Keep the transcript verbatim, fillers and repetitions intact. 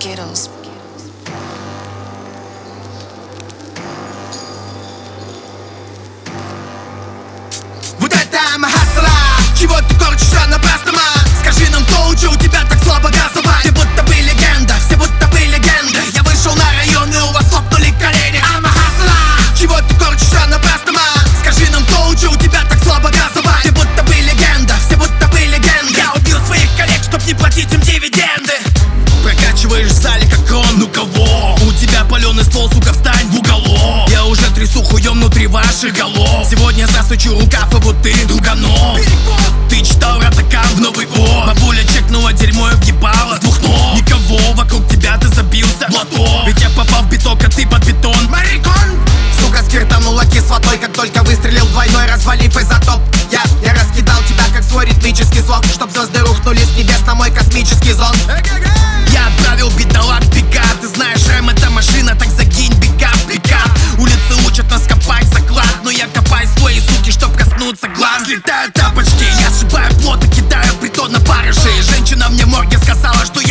Skittles. Вот это I'm a hustler. Чего ты корчишься напрасно? Скажи нам, кто учил тебя так слабо газовать? Все будто бы легенда, все будто бы легенды. Я вышел на район и у вас лопнули колени. I'm a hustler. Чего ты корчишься напрасно? Скажи нам, кто учил тебя так слабо газовать? Все будто бы легенда, все будто бы легенды. Я убил своих коллег, чтоб не платить им дивиденды. Прокачиваешь в зале как он, ну кого? У тебя паленый ствол, сука, встань в уголок. Я уже трясу хуем внутри ваших голов. Сегодня засучу рукав, и вот ты друганов. Ты читал Ратакан в Новый год. Бабуля чекнула дерьмо и въебала с двух ног. Никого вокруг тебя, ты забился в лото. Ведь я попал в биток, а ты под бетон. Марикон! Сука, скиртанула кислотой, как только выстрелил двойной, развалив изотоп. Я, я раскидал тебя, как свой ритмический слог, чтоб звезды рухнули с небес на мой космический зонд. Я отправил бедолаг в пикап. Ты знаешь, рэм это машина, так закинь пикап, пикап. Улицы учат нас копать заклад, но я копаю с твоей суки, чтоб коснуться глаз. Взлетают тапочки, я сшибаю плот и кидаю притон на барыши. Женщина мне в морге сказала, что